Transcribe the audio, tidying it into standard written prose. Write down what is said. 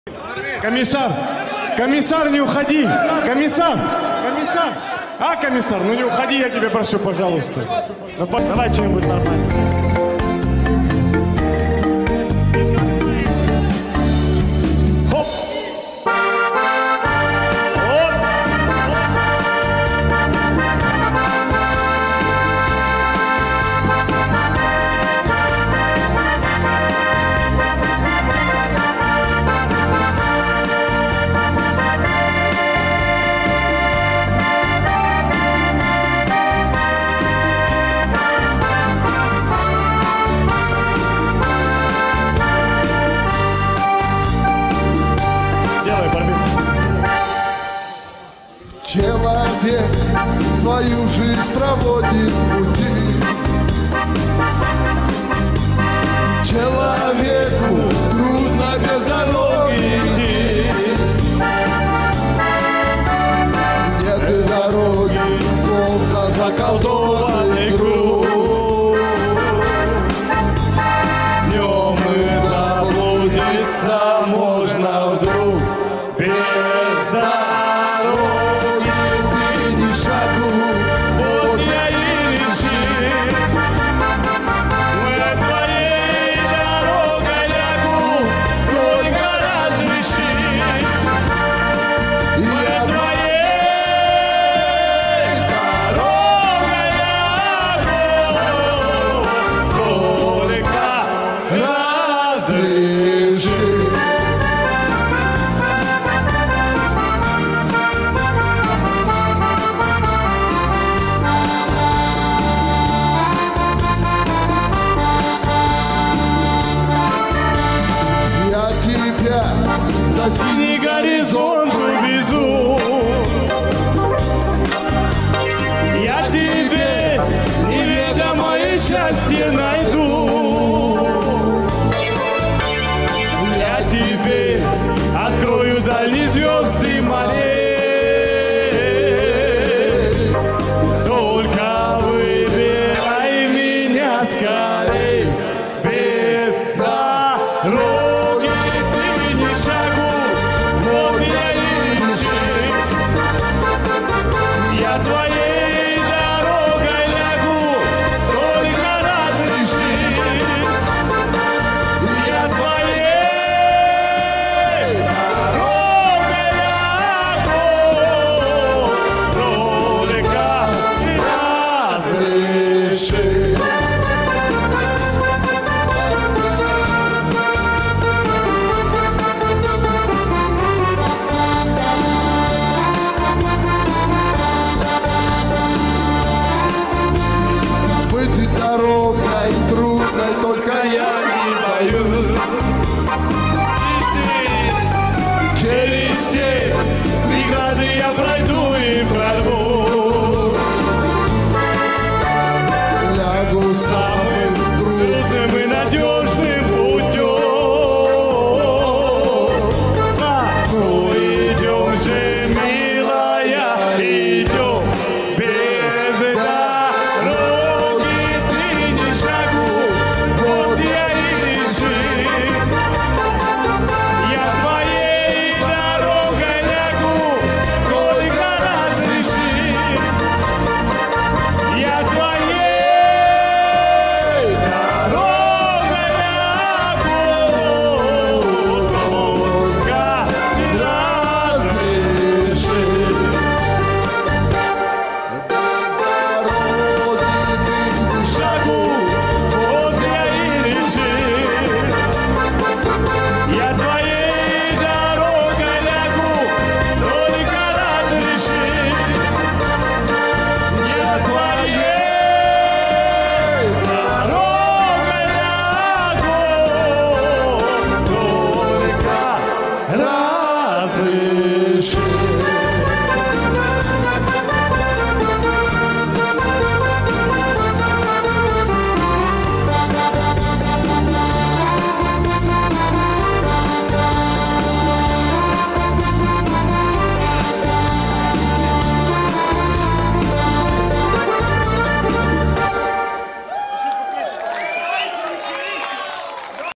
Комиссар! Комиссар, не уходи! Комиссар! Комиссар! А, комиссар, ну не уходи, я тебя прошу, пожалуйста. Ну, давай что-нибудь нормальное. Хоп! Человек свою жизнь проводит в пути. Человеку трудно без дороги идти. Нет дороги, словно заколдованный круг. Днем и заблудиться можно вдруг без дороги. За синий горизонт увезу. Я тебе неведомое счастье найду. Я тебе открою дальние звезды морей.